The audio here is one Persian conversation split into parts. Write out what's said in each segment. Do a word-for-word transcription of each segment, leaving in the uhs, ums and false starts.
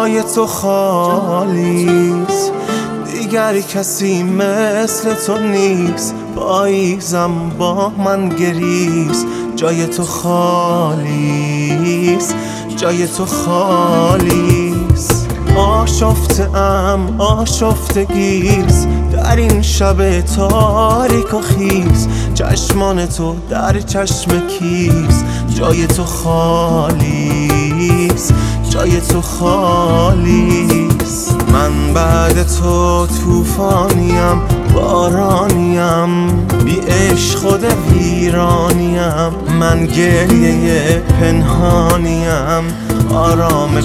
جای تو خالیست، دیگری کسی مثل تو نیست. پاییزم با من گریست، جای تو خالیست، جای تو خالیست. آشفته ام آشفتگیست در این شب تاریک و خیس، چشمان تو در چشم کیست. جای تو خالیست، جای تو خالیست. من بعد تو طوفانیم، بارانیم، بی عشق خود ویرانیم. من گریه پنهانیم، آرام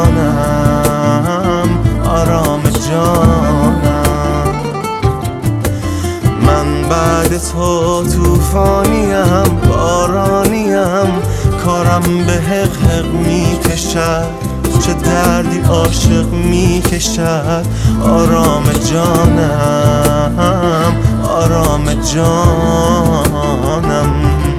جانم، آرام جانم. من بعد تو طوفانیم، بارانیم، کارم به حق حق می کشد. چه دردی عاشق می کشد. آرام جانم، آرام جانم.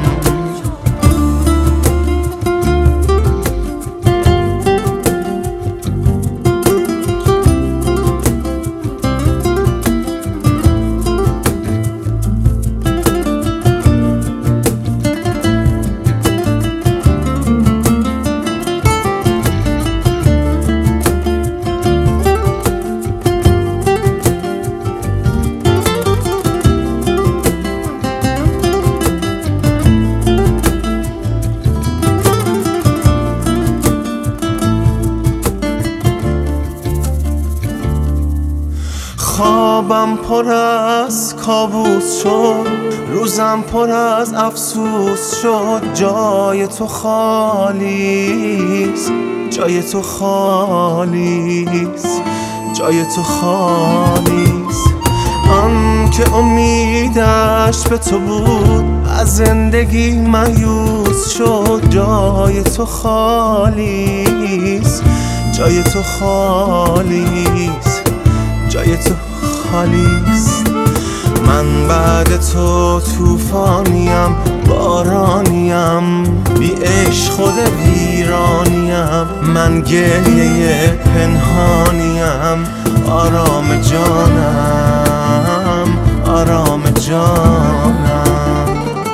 خوابم پر از کابوس شد، روزم پر از افسوس شد. جای تو خالیست، جای تو خالیست، جای تو خالیست. آن که امیدش به تو بود از زندگی مایوس شد. جای تو خالیست، جای تو خالیست، جای تو خالیست. من بعد تو طوفانیم، بارانیم، بی عشق خود ویرانیم. من گریه پنهانیم، آرام جانم، آرام جانم.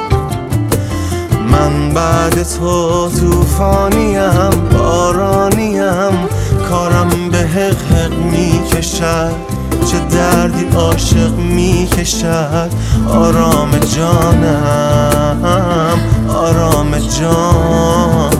من بعد تو طوفانیم، بارانیم، کارم به حق حق می کشد. چه دردی عاشق می کشد. آرام جانم، آرام جانم.